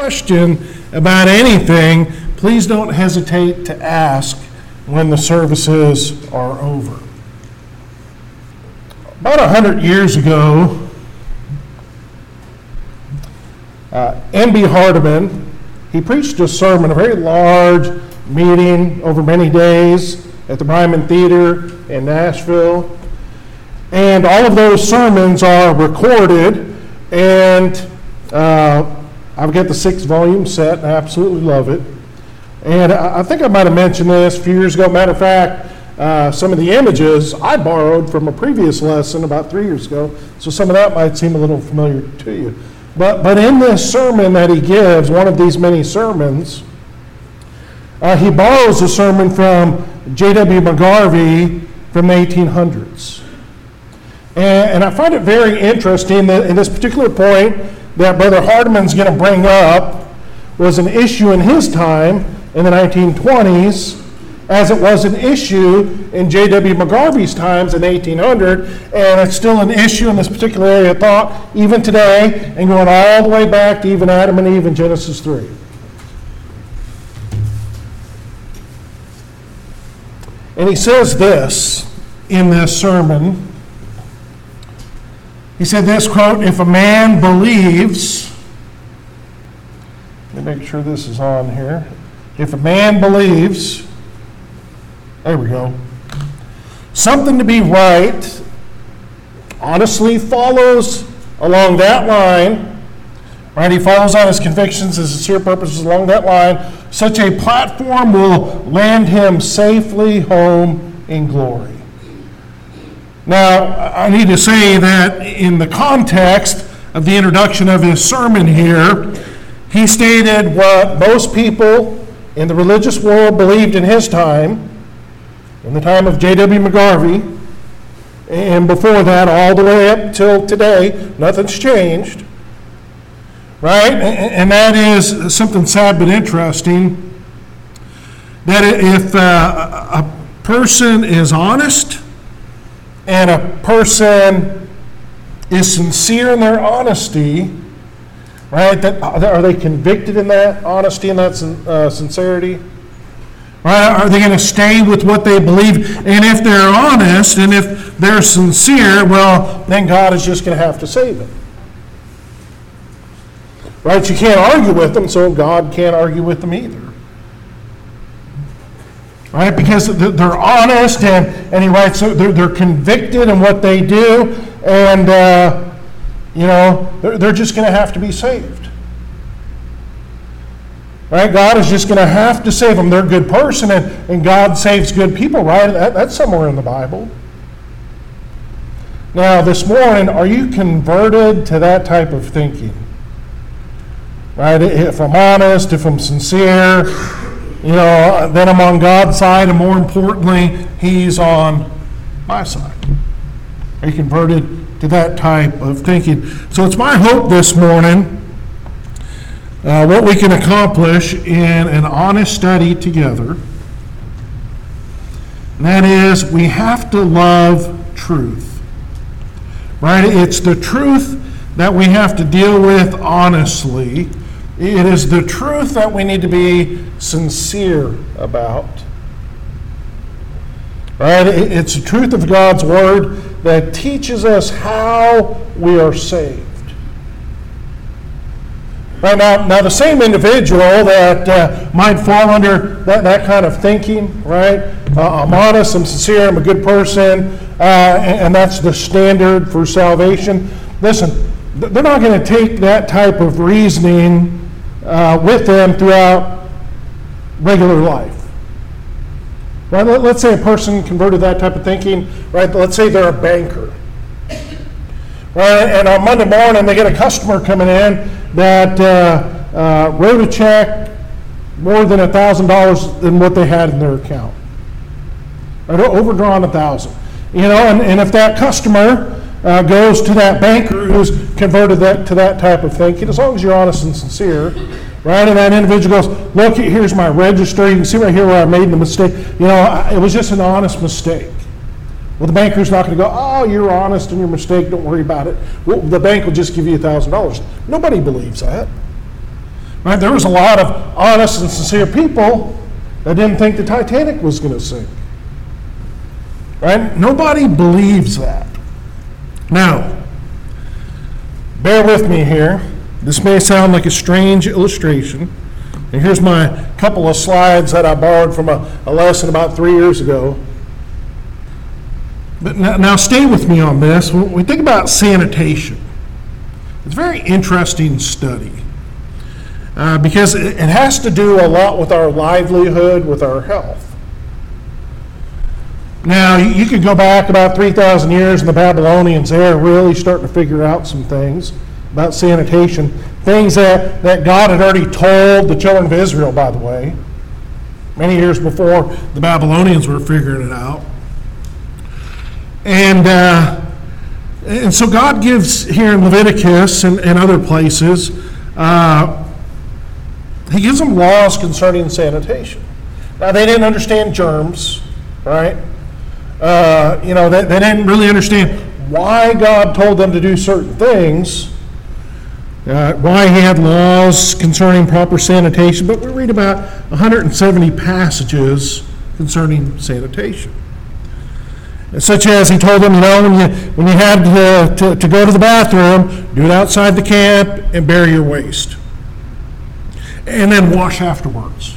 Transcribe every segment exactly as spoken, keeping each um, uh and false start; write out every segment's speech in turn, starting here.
question about anything, please don't hesitate to ask when the services are over. About a hundred years ago, uh, N B Hardeman, he preached a sermon, a very large meeting over many days at the Ryman Theater in Nashville. And all of those sermons are recorded, and uh, I've got the six volume set, and I absolutely love it. And I, I think I might have mentioned this a few years ago. Matter of fact, uh, some of the images I borrowed from a previous lesson about three years ago, so some of that might seem a little familiar to you. But, but in this sermon that he gives, one of these many sermons, uh, he borrows a sermon from J W McGarvey from the eighteen hundreds. And, and I find it very interesting that in this particular point that Brother Hardeman's going to bring up was an issue in his time in the nineteen twenties, as it was an issue in J W McGarvey's times in eighteen hundred, and it's still an issue in this particular area of thought even today, and going all the way back to even Adam and Eve in Genesis three. And he says this in this sermon. He said this, quote, "If a man believes," let me make sure this is on here. If a man believes, there we go, something to be right, honestly follows along that line, right? He follows on his convictions, his sincere purposes along that line. Such a platform will land him safely home in glory. Now, I need to say that in the context of the introduction of his sermon here, he stated what most people in the religious world believed in his time, in the time of J W McGarvey, and before that, all the way up till today, nothing's changed, right? And that is something sad but interesting, that if uh, a person is honest and a person is sincere in their honesty, right? That, are they convicted in that honesty and that uh, sincerity? Right? Are they going to stay with what they believe? And if they're honest and if they're sincere, well, then God is just going to have to save them. Right? You can't argue with them, so God can't argue with them either. Right? Because they're honest, and, and he writes, so they're, they're convicted in what they do, and, uh, you know, they're, they're just going to have to be saved. Right? God is just going to have to save them. They're a good person, and, and God saves good people, right? That, that's somewhere in the Bible. Now, this morning, are you converted to that type of thinking? Right? If I'm honest, if I'm sincere, you know, then I'm on God's side, and more importantly, He's on my side. Are you converted to that type of thinking? So it's my hope this morning, uh, what we can accomplish in an honest study together, and that is we have to love truth. Right? It's the truth that we have to deal with honestly. It is the truth that we need to be sincere about. Right? It's the truth of God's Word that teaches us how we are saved. Right? Now, now the same individual that uh, might fall under that, that kind of thinking, right? Uh, I'm honest, I'm sincere, I'm a good person, uh, and, and that's the standard for salvation. Listen, they're not going to take that type of reasoning Uh, with them throughout regular life. Right? Let, let's say a person converted that type of thinking, right? Let's say they're a banker. Right? And on Monday morning they get a customer coming in that uh, uh, wrote a check more than one thousand dollars than what they had in their account. Right? Overdrawn one thousand dollars. You know, and, and if that customer Uh, goes to that banker who's converted that to that type of thinking, as long as you're honest and sincere, right? And that individual goes, look, here's my register. You can see right here where I made the mistake. You know, I, it was just an honest mistake. Well, the banker's not going to go, oh, you're honest in your mistake. Don't worry about it. Well, the bank will just give you one thousand dollars. Nobody believes that. Right? There was a lot of honest and sincere people that didn't think the Titanic was going to sink. Right? Nobody believes that. Now, bear with me here. This may sound like a strange illustration. And here's my couple of slides that I borrowed from a, a lesson about three years ago. But now, now stay with me on this. When we think about sanitation, it's a very interesting study. Uh, because it, it has to do a lot with our livelihood, with our health. Now, you, you could go back about three thousand years, and the Babylonians there really starting to figure out some things about sanitation, things that, that God had already told the children of Israel, by the way, many years before the Babylonians were figuring it out. And, uh, and so God gives here in Leviticus and, and other places, uh, He gives them laws concerning sanitation. Now, they didn't understand germs, right? Uh, you know, they, they didn't really understand why God told them to do certain things, uh, why He had laws concerning proper sanitation, but we read about one hundred seventy passages concerning sanitation. Such as He told them, you know, when you, when you had to, to, to go to the bathroom, do it outside the camp and bury your waste. And then wash afterwards.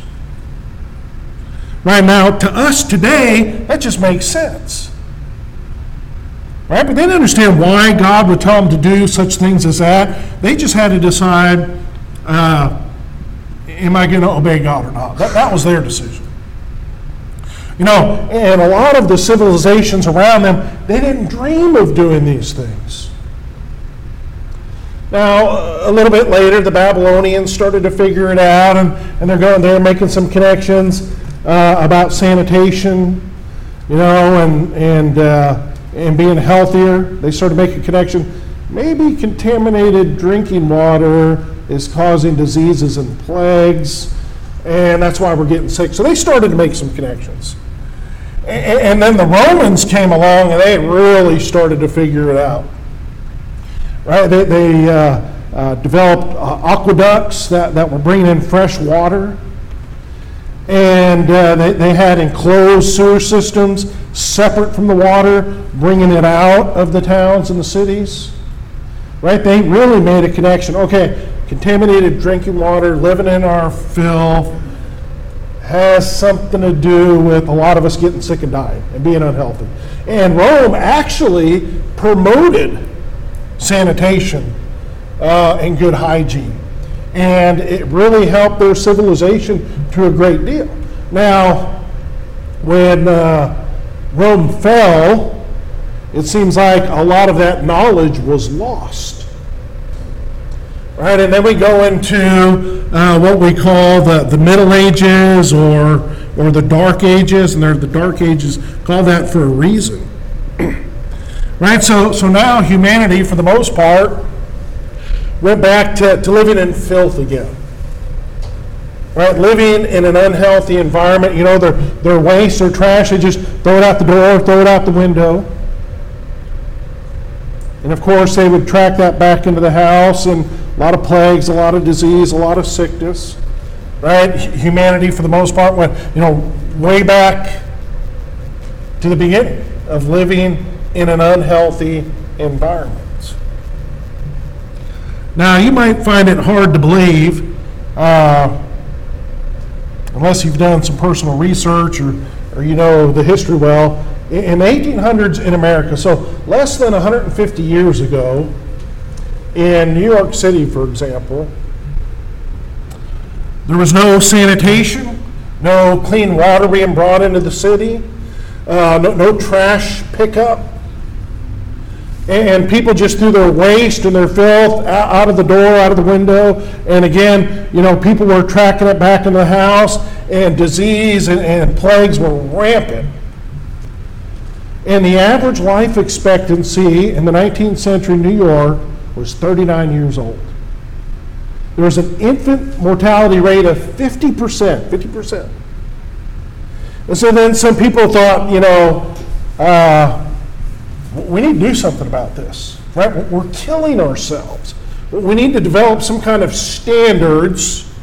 Right now, to us today, that just makes sense. Right? But they didn't understand why God would tell them to do such things as that. They just had to decide, uh, am I going to obey God or not? That, that was their decision. You know, and a lot of the civilizations around them, they didn't dream of doing these things. Now, a little bit later, the Babylonians started to figure it out, and, and they're going there making some connections uh, about sanitation, you know, and and uh, and being healthier. They started making a connection. Maybe contaminated drinking water is causing diseases and plagues, and that's why we're getting sick. So they started to make some connections. And, and then the Romans came along, and they really started to figure it out. Right, they, they uh, uh, developed uh, aqueducts that, that were bringing in fresh water, and uh, they, they had enclosed sewer systems separate from the water, bringing it out of the towns and the cities. Right, they really made a connection. Okay, contaminated drinking water, living in our filth, has something to do with a lot of us getting sick and dying and being unhealthy. And Rome actually promoted sanitation uh, and good hygiene. And it really helped their civilization to a great deal. Now, when uh, Rome fell, it seems like a lot of that knowledge was lost. Right, and then we go into uh, what we call the, the Middle Ages or, or the Dark Ages, and they're the Dark Ages call that for a reason. Right, so so now humanity, for the most part, went back to, to living in filth again. Right, living in an unhealthy environment. You know, their their waste, their trash, they just throw it out the door, throw it out the window. And of course, they would track that back into the house, and a lot of plagues, a lot of disease, a lot of sickness. Right, humanity, for the most part, went, you know, way back to the beginning of living in an unhealthy environment. Now, you might find it hard to believe, uh, unless you've done some personal research or, or you know the history well. In the eighteen hundreds in America, so less than one hundred fifty years ago, in New York City, for example, there was no sanitation, no clean water being brought into the city, uh, no, no trash pickup. And people just threw their waste and their filth out of the door, out of the window. And again, you know, people were tracking it back in the house, and disease and, and plagues were rampant. And the average life expectancy in the nineteenth century New York was thirty-nine years old. There was an infant mortality rate of fifty percent, fifty percent. And so then some people thought, you know, uh, we need to do something about this, right? We're killing ourselves. We need to develop some kind of standards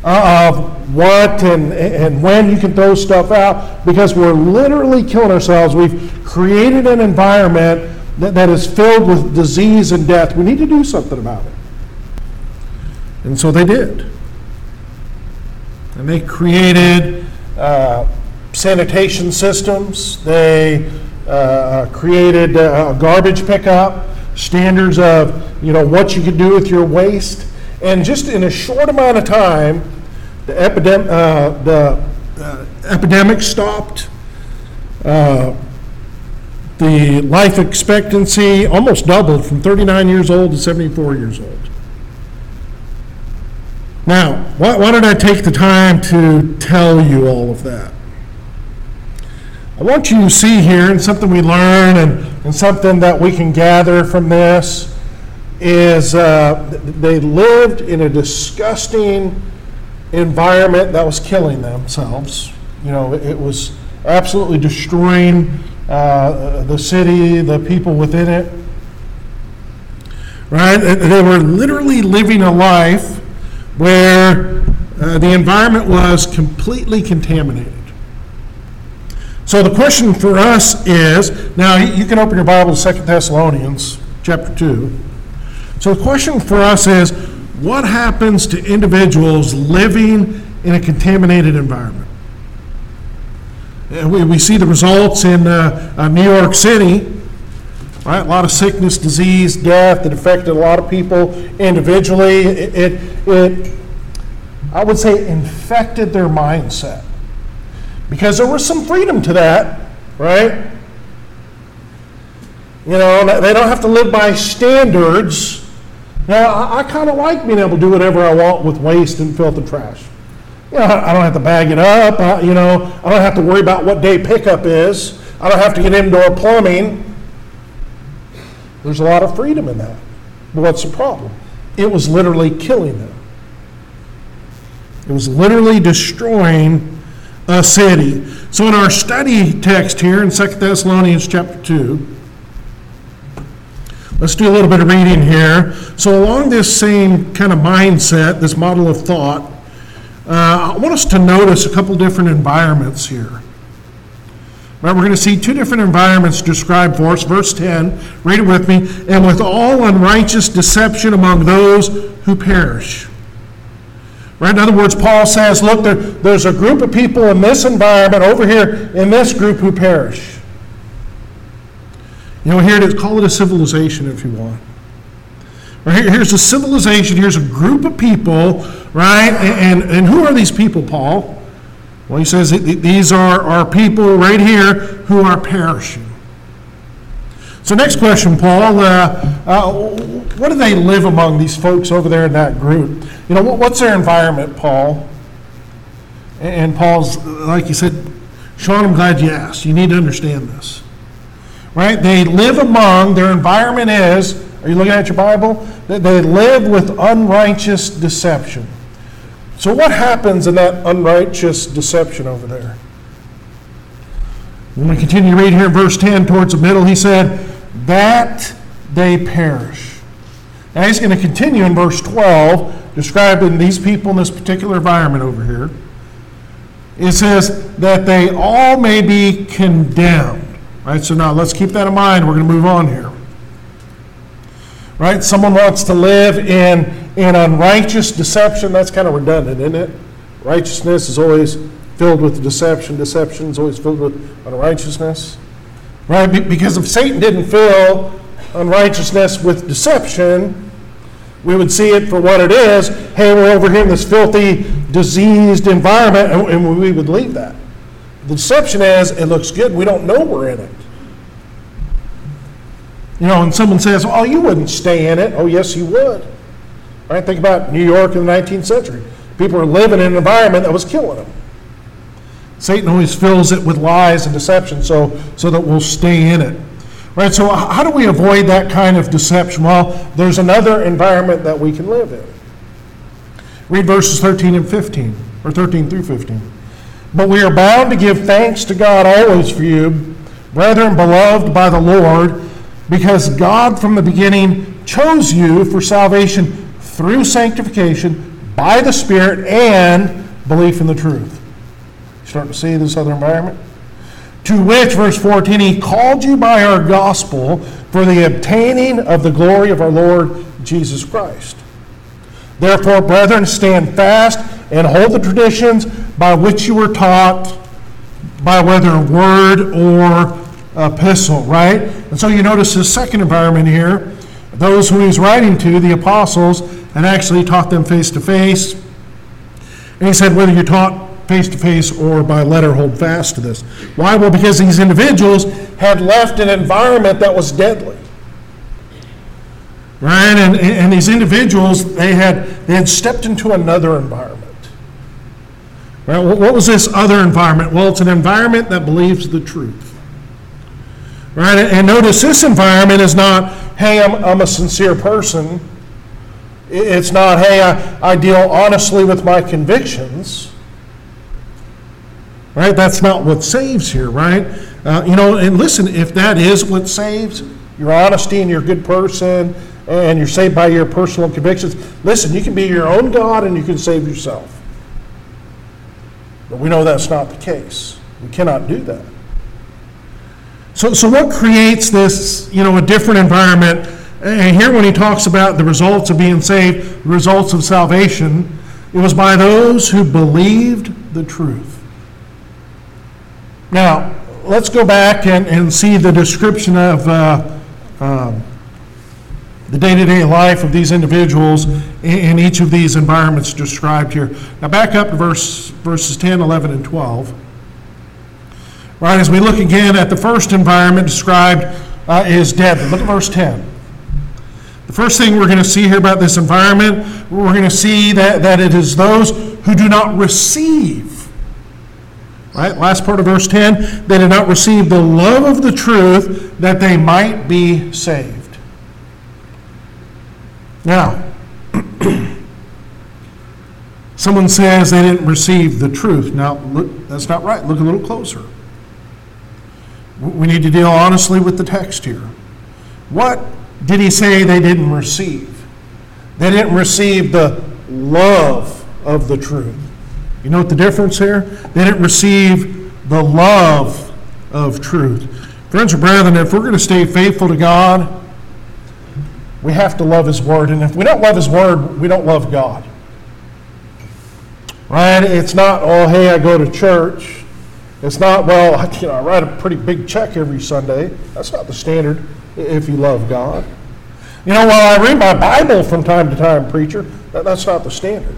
of what and, and when you can throw stuff out, because we're literally killing ourselves. We've created an environment that, that is filled with disease and death. We need to do something about it. And so they did. And they created uh, sanitation systems. They uh, created uh, garbage pickup, standards of, you know, what you could do with your waste. And just in a short amount of time, the, epidem- uh, the uh, epidemic stopped. Uh, the life expectancy almost doubled from thirty-nine years old to seventy-four years old. Now, why, why did I take the time to tell you all of that? I want you to see here, and something we learn and, and something that we can gather from this, is uh, they lived in a disgusting environment that was killing themselves. You know, it was absolutely destroying uh, the city, the people within it. Right? They were literally living a life where uh, the environment was completely contaminated. So the question for us is, now you can open your Bible to Second Thessalonians chapter two. So the question for us is, what happens to individuals living in a contaminated environment? And we, we see the results in uh, uh, New York City, right? A lot of sickness, disease, death that affected a lot of people individually. It, it, it I would say, infected their mindset, because there was some freedom to that, right? You know, they don't have to live by standards. Now, I, I kind of like being able to do whatever I want with waste and filth and trash. You know, I don't have to bag it up. I, you know, I don't have to worry about what day pickup is. I don't have to get indoor plumbing. There's a lot of freedom in that. But what's the problem? It was literally killing them. It was literally destroying a city. So in our study text here in Second Thessalonians chapter two, let's do a little bit of reading here. So along this same kind of mindset, this model of thought, uh, I want us to notice a couple different environments here. Right, we're going to see two different environments described for us. Verse ten, read it with me. And with all unrighteous deception among those who perish. Right? In other words, Paul says, look, there, there's a group of people in this environment over here in this group who perish. You know, here it is, call it a civilization if you want. Right, here, here's a civilization, here's a group of people, right? And, and, and who are these people, Paul? Well, he says these are, are people right here who are perishing. So next question, Paul, uh, uh, what do they live among, these folks over there in that group? You know, what, what's their environment, Paul? And Paul's, like you said, Sean, I'm glad you asked. You need to understand this. Right? They live among, their environment is, are you looking at your Bible? They, they live with unrighteous deception. So what happens in that unrighteous deception over there? When we continue to read here in verse ten towards the middle, he said, that they perish. Now he's going to continue in verse twelve, describing these people in this particular environment over here. It says that they all may be condemned. Right, so now let's keep that in mind. We're going to move on here. Right, someone wants to live in, in unrighteous deception. That's kind of redundant, isn't it? Righteousness is always filled with deception. Deception is always filled with unrighteousness. Right, because if Satan didn't fill unrighteousness with deception, we would see it for what it is. Hey, we're over here in this filthy, diseased environment, and, and we would leave that. The deception is, it looks good, we don't know we're in it. You know, and someone says, oh, you wouldn't stay in it. Oh, yes, you would. Right? Think about New York in the nineteenth century. People were living in an environment that was killing them. Satan always fills it with lies and deception so, so that we'll stay in it. Right? So how do we avoid that kind of deception? Well, there's another environment that we can live in. Read verses thirteen and fifteen, or thirteen through fifteen. But we are bound to give thanks to God always for you, brethren beloved by the Lord, because God from the beginning chose you for salvation through sanctification by the Spirit and belief in the truth. You starting to see this other environment? To which, verse fourteen, he called you by our gospel for the obtaining of the glory of our Lord Jesus Christ. Therefore, brethren, stand fast and hold the traditions by which you were taught, by whether word or epistle, right? And so you notice his second environment here. Those who he's writing to, the apostles, had actually taught them face to face. And he said, whether you're taught face to face or by letter, hold fast to this. Why? Well, because these individuals had left an environment that was deadly. Right? And, and these individuals, they had, they had stepped into another environment. Right? What was this other environment? Well, it's an environment that believes the truth. Right? And notice this environment is not, hey, I'm, I'm a sincere person. It's not, hey, I, I deal honestly with my convictions. Right? That's not what saves here, right? Uh, you know, and listen, if that is what saves, your honesty and you're a good person, and you're saved by your personal convictions, listen, you can be your own God and you can save yourself. But we know that's not the case. We cannot do that. So, so what creates this, you know, a different environment? And here when he talks about the results of being saved, the results of salvation, it was by those who believed the truth. Now, let's go back and, and see the description of uh, um, the day-to-day life of these individuals in, in each of these environments described here. Now back up to verse, verses ten, eleven, and twelve. Right, as we look again at the first environment described uh, is deadly. Look at verse ten. The first thing we're going to see here about this environment, we're going to see that, that it is those who do not receive. Right, last part of verse ten, they did not receive the love of the truth that they might be saved. Now, someone says they didn't receive the truth. Now, look, that's not right. Look a little closer. We need to deal honestly with the text here. What did he say they didn't receive? They didn't receive the love of the truth. You know what the difference here? They didn't receive the love of truth. Friends and brethren, if we're going to stay faithful to God, we have to love His Word. And if we don't love His Word, we don't love God. Right? It's not, oh, hey, I go to church. It's not, well, you know, I write a pretty big check every Sunday. That's not the standard if you love God. You know, while I read my Bible from time to time, preacher, that, that's not the standard.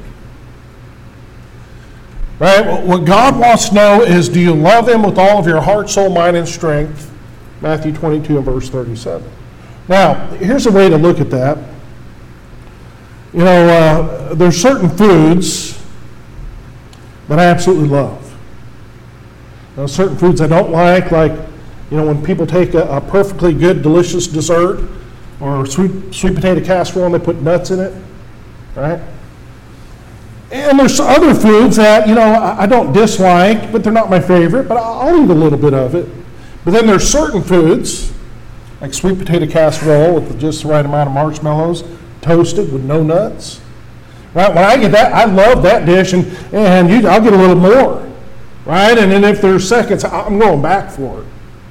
Right? What God wants to know is, do you love Him with all of your heart, soul, mind, and strength? Matthew twenty-two and verse thirty-seven. Now, here's a way to look at that. You know, uh, there's certain foods that I absolutely love. Now, certain foods I don't like, like, you know, when people take a, a perfectly good, delicious dessert or sweet, sweet potato casserole and they put nuts in it, right? And there's other foods that, you know, I don't dislike, but they're not my favorite, but I'll eat a little bit of it. But then there's certain foods, like sweet potato casserole with just the right amount of marshmallows, toasted with no nuts. Right? When I get that, I love that dish, and, and you, I'll get a little more. Right? And then if there's seconds, I'm going back for it.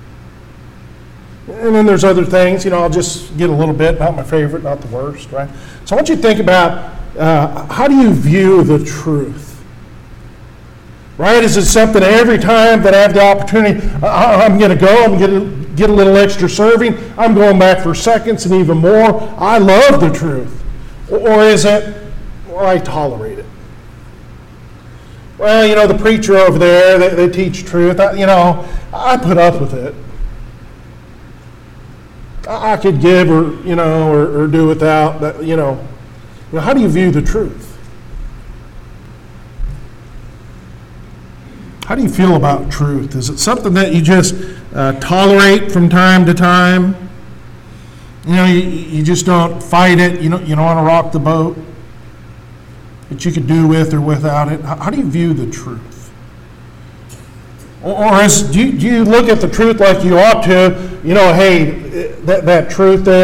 And then there's other things, you know, I'll just get a little bit, not my favorite, not the worst, right? So I want you to think about, uh, how do you view the truth? Right? Is it something every time that I have the opportunity, I, I'm going to go, I'm going to get a little extra serving, I'm going back for seconds and even more. I love the truth. Or is it, well, I tolerate it? Well, you know, the preacher over there, they, they teach truth. I, you know, I put up with it. I could give or, you know, or, or do without, that, you know. You know, how do you view the truth? How do you feel about truth? Is it something that you just uh, tolerate from time to time? You know, you, you just don't fight it. You don't, you don't want to rock the boat. But you could do with or without it. How, how do you view the truth? Or, or is, do, you, do you look at the truth like you ought to? You know, hey, that, that truth there,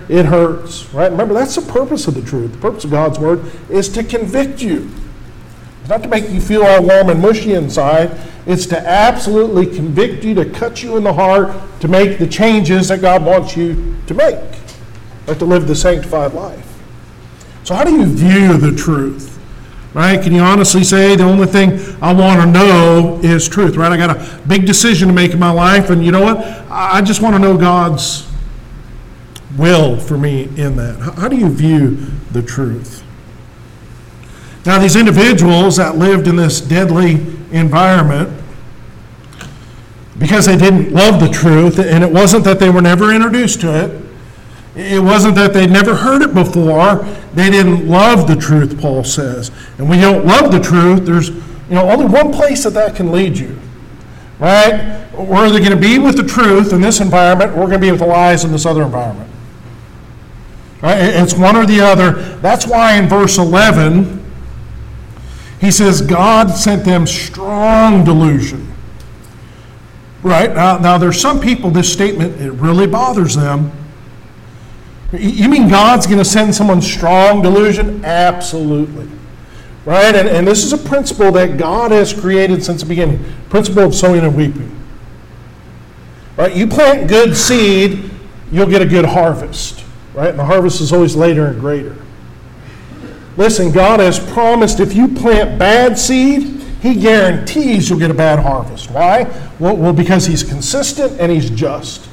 it hurts, right? Remember, that's the purpose of the truth. The purpose of God's word is to convict you. It's not to make you feel all warm and mushy inside. It's to absolutely convict you, to cut you in the heart, to make the changes that God wants you to make, or to live the sanctified life. So how do you view the truth? Right? Can you honestly say the only thing I want to know is truth, right? I got a big decision to make in my life, and you know what? I just want to know God's will for me in that. How do you view the truth? Now, these individuals that lived in this deadly environment, because they didn't love the truth, and it wasn't that they were never introduced to it, it wasn't that they'd never heard it before. They didn't love the truth, Paul says. And when you don't love the truth, there's you know only one place that that can lead you, right? We're either going to be with the truth in this environment, or we're going to be with the lies in this other environment. Right? It's one or the other. That's why in verse eleven, he says, God sent them strong delusion. Right? Now, now there's some people, this statement, it really bothers them. You mean God's going to send someone strong delusion? Absolutely. Right? And, and this is a principle that God has created since the beginning. Principle of sowing and reaping. Right? You plant good seed, you'll get a good harvest. Right? And the harvest is always later and greater. Listen, God has promised if you plant bad seed, He guarantees you'll get a bad harvest. Why? Well, well because He's consistent and He's just.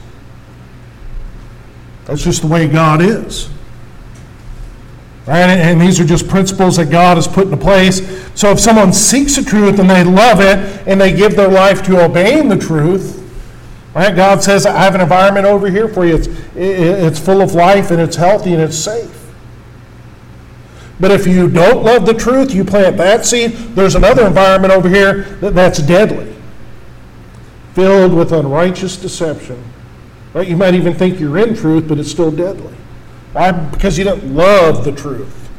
That's just the way God is. Right? And these are just principles that God has put into place. So if someone seeks the truth and they love it and they give their life to obeying the truth, right? God says, I have an environment over here for you. It's, it's full of life and it's healthy and it's safe. But if you don't love the truth, you plant that seed, there's another environment over here that, that's deadly, filled with unrighteous deception. Right? You might even think you're in truth, but it's still deadly. Why? Because you don't love the truth.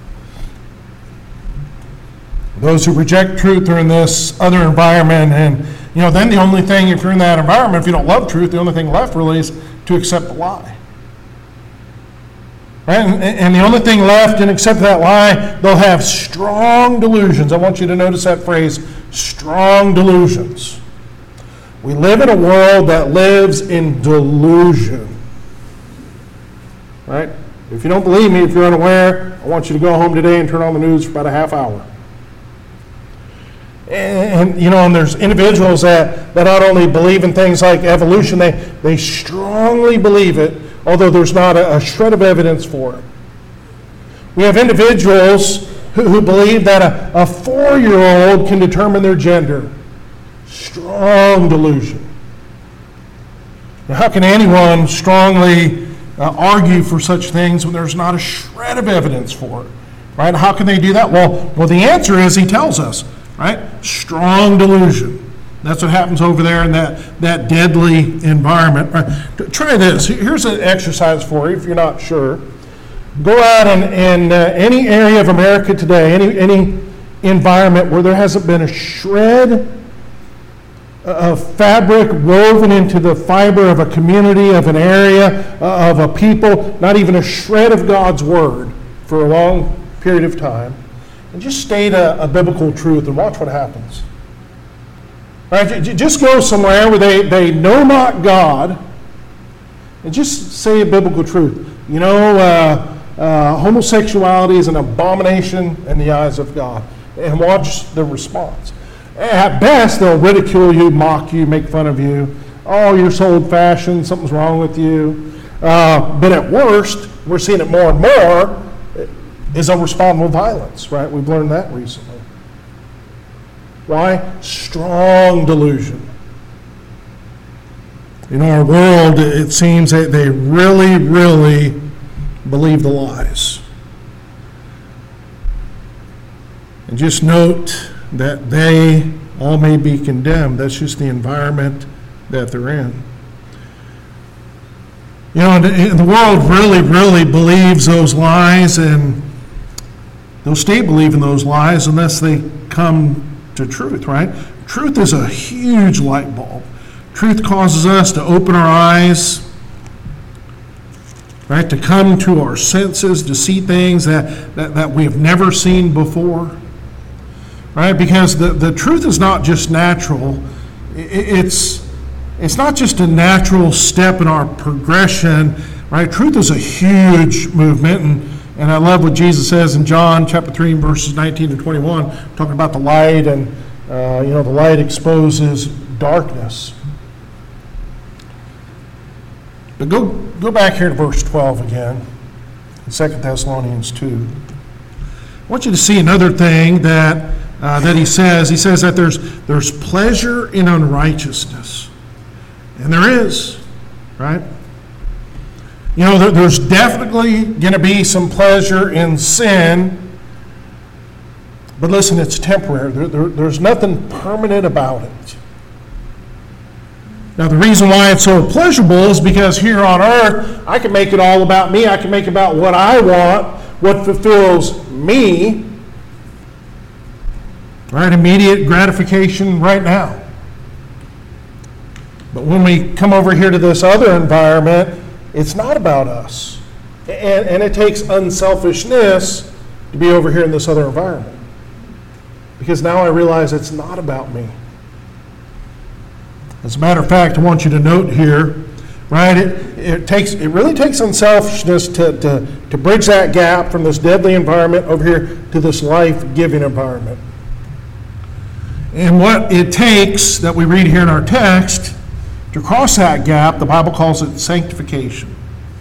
Those who reject truth are in this other environment, and you know, then the only thing, if you're in that environment, if you don't love truth, the only thing left really is to accept the lie. Right? And, and the only thing left in accept that lie, they'll have strong delusions. I want you to notice that phrase, strong delusions. We live in a world that lives in delusion. Right? If you don't believe me, if you're unaware, I want you to go home today and turn on the news for about a half hour. And, and you know, and there's individuals that, that not only believe in things like evolution, they, they strongly believe it, although there's not a, a shred of evidence for it. We have individuals who, who believe that a, a four-year-old can determine their gender. Strong delusion. Now, how can anyone strongly uh, argue for such things when there's not a shred of evidence for it? Right? How can they do that? Well, well, the answer is He tells us, right? Strong delusion. That's what happens over there in that, that deadly environment. Right? Try this. Here's an exercise for you if you're not sure. Go out in, in uh, any area of America today, any, any environment where there hasn't been a shred of fabric woven into the fiber of a community, of an area, uh, of a people, not even a shred of God's word for a long period of time, and just state a, a biblical truth and watch what happens. Right? Just go somewhere where they, they know not God and just say a biblical truth. You know, uh, uh, homosexuality is an abomination in the eyes of God, and watch the response. At best, they'll ridicule you, mock you, make fun of you. Oh, you're so old-fashioned, something's wrong with you. Uh, but at worst, we're seeing it more and more, is they'll respond with violence, right? We've learned that recently. Why? Strong delusion. In our world, it seems that they really, really believe the lies. And just note that they all may be condemned. That's just the environment that they're in. You know, and the world really, really believes those lies, and they'll stay believing those lies unless they come to truth, right? Truth is a huge light bulb. Truth causes us to open our eyes right? To come to our senses, to see things that, that, that we have never seen before, right? Because the, the truth is not just natural. It's, it's not just a natural step in our progression, right? Truth is a huge movement, and, and I love what Jesus says in John chapter three, verses nineteen to twenty-one, talking about the light, and uh, you know, the light exposes darkness. But go go back here to verse twelve again, in Second Thessalonians two. I want you to see another thing that uh, that he says. He says that there's there's pleasure in unrighteousness, and there is, right? You know, there, there's definitely going to be some pleasure in sin, but listen, it's temporary. There, there, there's nothing permanent about it. Now, the reason why it's so pleasurable is because here on earth, I can make it all about me. I can make it about what I want, what fulfills me. Right? Immediate gratification right now. But when we come over here to this other environment, it's not about us. And, and it takes unselfishness to be over here in this other environment. Because now I realize it's not about me. As a matter of fact, I want you to note here, right, it, it takes it really takes unselfishness to, to, to bridge that gap from this deadly environment over here to this life-giving environment. And what it takes that we read here in our text to cross that gap, the Bible calls it sanctification.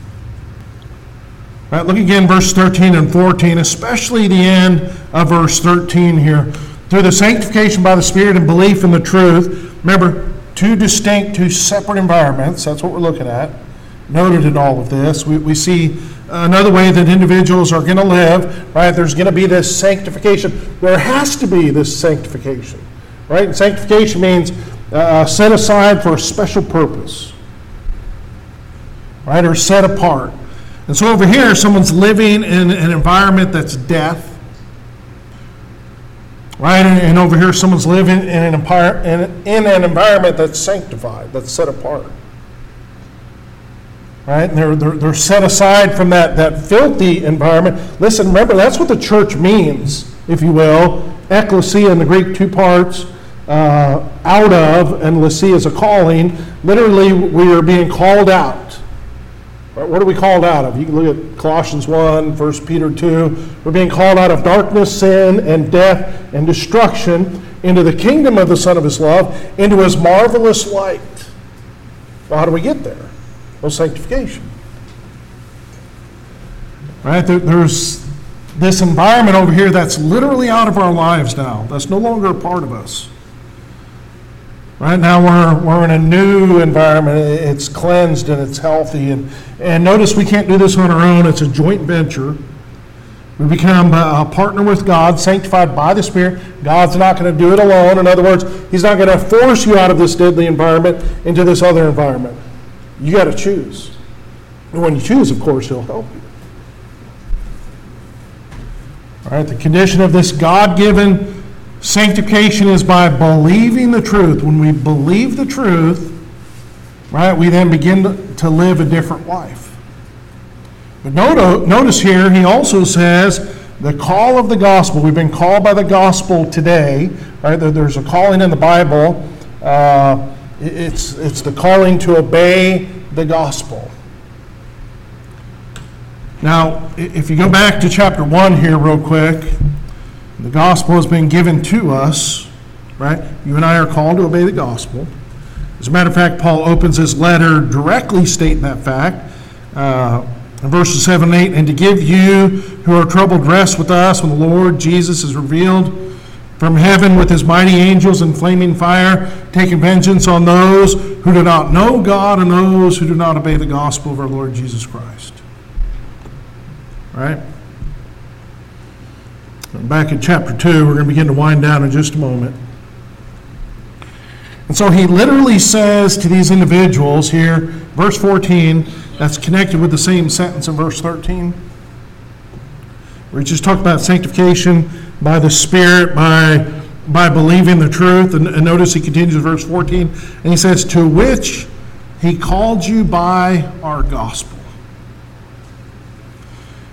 Right, look again, verse thirteen and fourteen, especially the end of verse thirteen here. Through the sanctification by the Spirit and belief in the truth. Remember, two distinct, two separate environments. That's what we're looking at. Noted in all of this, we, we see another way that individuals are going to live. Right, there's going to be this sanctification. There has to be this sanctification. Right, and sanctification means uh, set aside for a special purpose. Right, or set apart. And so over here, someone's living in an environment that's death. Right, and, and over here, someone's living in an, empire, in, in an environment that's sanctified, that's set apart. Right, and they're, they're, they're set aside from that, that filthy environment. Listen, remember, that's what the church means, if you will. Ekklesia in the Greek, two parts, uh, out of, and lesia is a calling. Literally, we are being called out. Right, what are we called out of? You can look at Colossians one, First Peter two. We're being called out of darkness, sin, and death, and destruction into the kingdom of the Son of His love, into His marvelous light. Well, how do we get there? Well, sanctification. Right, there, there's this environment over here that's literally out of our lives now. That's no longer a part of us. Right now we're we're in a new environment. It's cleansed and it's healthy. And, and notice we can't do this on our own. It's a joint venture. We become a partner with God, sanctified by the Spirit. God's not going to do it alone. In other words, He's not going to force you out of this deadly environment into this other environment. You got to choose. And when you choose, of course, He'll help you. All right, the condition of this God-given sanctification is by believing the truth. When we believe the truth, right, we then begin to, to live a different life. But notice here, he also says the call of the gospel. We've been called by the gospel today. Right, there's a calling in the Bible. Uh, it's it's the calling to obey the gospel. Now, if you go back to chapter one here real quick, the gospel has been given to us, right? You and I are called to obey the gospel. As a matter of fact, Paul opens his letter directly stating that fact. Uh, in verses seven and eight, and to give you who are troubled rest with us when the Lord Jesus is revealed from heaven with his mighty angels in flaming fire, taking vengeance on those who do not know God and those who do not obey the gospel of our Lord Jesus Christ. Right? Back in chapter two, we're going to begin to wind down in just a moment. And so he literally says to these individuals here, verse fourteen, that's connected with the same sentence in verse thirteen, where he just talked about sanctification by the Spirit, by, by believing the truth. And, and notice he continues in verse fourteen, and he says, to which he called you by our gospel.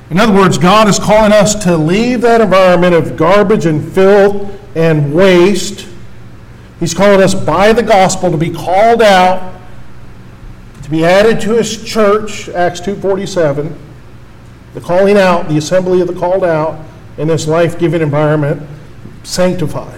In other words, God is calling us to leave that environment of garbage and filth and waste. He's calling us by the gospel to be called out, to be added to his church, Acts two forty-seven. The calling out, the assembly of the called out in this life-giving environment, sanctified.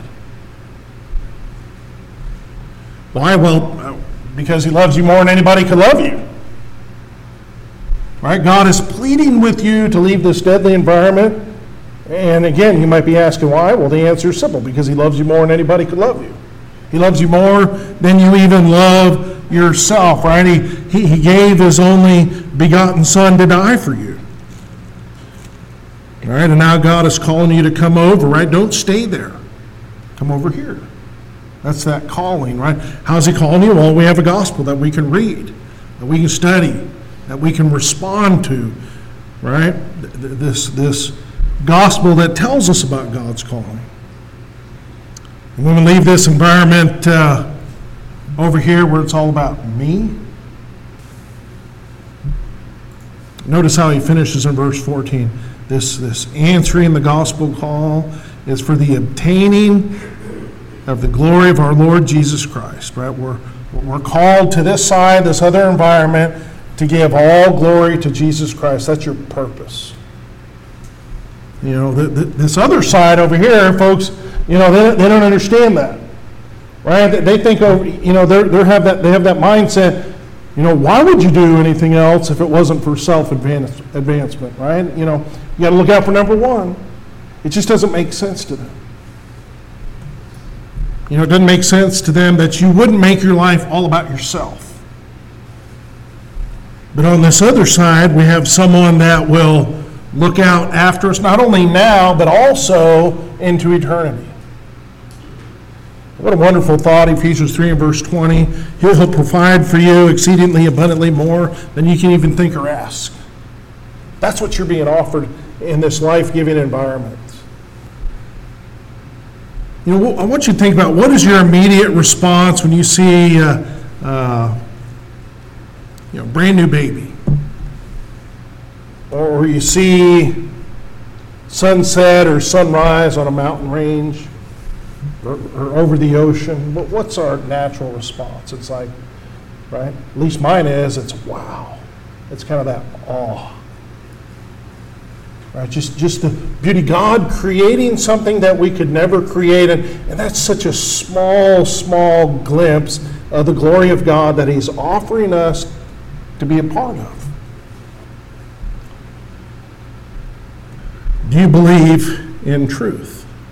Why? Well, because he loves you more than anybody could love you. Right? God is pleading with you to leave this deadly environment. And again, you might be asking why. Well, the answer is simple, because he loves you more than anybody could love you. He loves you more than you even love yourself, right? He, he, he gave his only begotten Son to die for you. All right, and now God is calling you to come over, right? Don't stay there. Come over here. That's that calling, right? How's he calling you? Well, we have a gospel that we can read, that we can study, that we can respond to, right? This, this gospel that tells us about God's calling. And when we leave this environment uh, over here where it's all about me, notice how he finishes in verse fourteen. This, this answering the gospel call is for the obtaining of the glory of our Lord Jesus Christ, right? We're, we're called to this side, this other environment, to give all glory to Jesus Christ. That's your purpose. You know, the, the, this other side over here, folks, you know, they, they don't understand that, right? They, they think, oh, you know, they they have that they have that mindset. You know, why would you do anything else if it wasn't for self-advancement, right? You know, you got to look out for number one. It just doesn't make sense to them. You know, it doesn't make sense to them that you wouldn't make your life all about yourself. But on this other side, we have someone that will look out after us, not only now, but also into eternity. What a wonderful thought, Ephesians three and verse twenty. He'll, he'll provide for you exceedingly abundantly more than you can even think or ask. That's what you're being offered in this life-giving environment. You know, I want you to think about, what is your immediate response when you see uh, uh, you know, brand new baby? Or you see sunset or sunrise on a mountain range? Or, or over the ocean. What's our natural response? It's like, right? At least mine is, it's wow. It's kind of that awe. Right? Just, just the beauty. God creating something that we could never create. And, and that's such a small, small glimpse of the glory of God that he's offering us to be a part of. Do you believe in truth?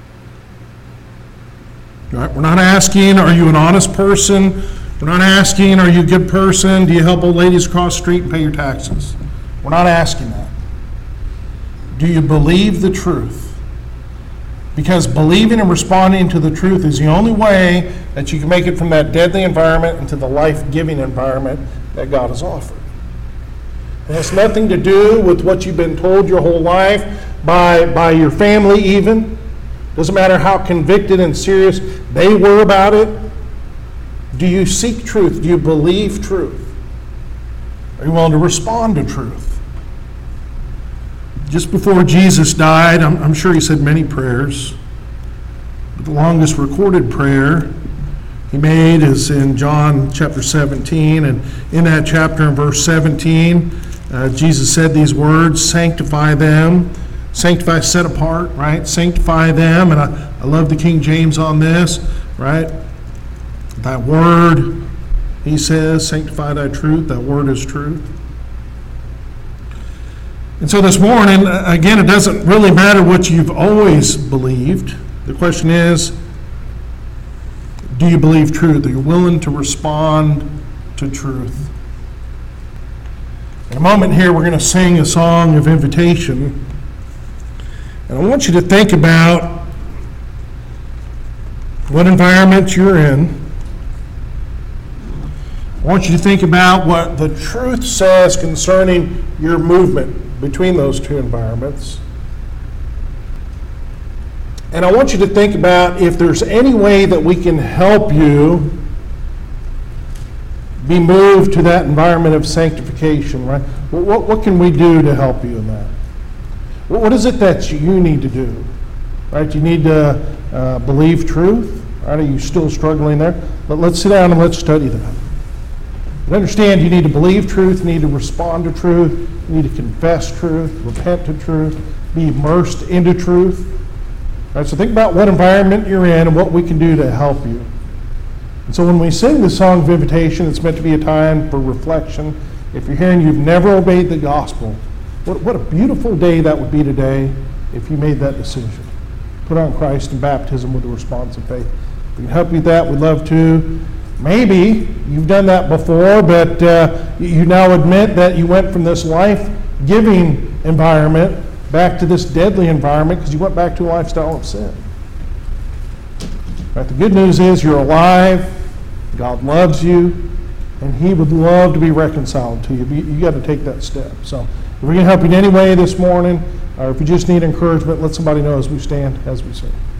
Right? We're not asking, are you an honest person? We're not asking, are you a good person? Do you help old ladies across the street and pay your taxes? We're not asking that. Do you believe the truth? Because believing and responding to the truth is the only way that you can make it from that deadly environment into the life-giving environment that God has offered. It has nothing to do with what you've been told your whole life, by, by your family even. Doesn't matter how convicted and serious they were about it. Do you seek truth? Do you believe truth? Are you willing to respond to truth? Just before Jesus died, I'm, I'm sure he said many prayers. But the longest recorded prayer he made is in John chapter seventeen. And in that chapter, in verse seventeen, uh, Jesus said these words, sanctify them. Sanctify, set apart, right? Sanctify them. And I, I love the King James on this, right? That word, he says, sanctify thy truth. That word is truth. And so this morning, again, it doesn't really matter what you've always believed. The question is, do you believe truth? Are you willing to respond to truth? In a moment here, we're going to sing a song of invitation. And I want you to think about what environment you're in. I want you to think about what the truth says concerning your movement between those two environments. And I want you to think about if there's any way that we can help you be moved to that environment of sanctification, right? What, what can we do to help you in that? What what is it that you need to do? Right? You need to uh, believe truth. Right? Are you still struggling there? But let's sit down and let's study that. But understand you need to believe truth, you need to respond to truth, you need to confess truth, repent to truth, be immersed into truth. Right? So think about what environment you're in and what we can do to help you. And so when we sing the song of invitation, it's meant to be a time for reflection. If you're here and you've never obeyed the gospel, what, what a beautiful day that would be today if you made that decision. Put on Christ in baptism with a response of faith. If we can help you with that, we'd love to. Maybe you've done that before, but uh, you now admit that you went from this life-giving environment back to this deadly environment because you went back to a lifestyle of sin. Right, the good news is you're alive, God loves you, and He would love to be reconciled to you. But you, you got to take that step. So if we can help you in any way this morning, or if you just need encouragement, let somebody know as we stand, as we sing.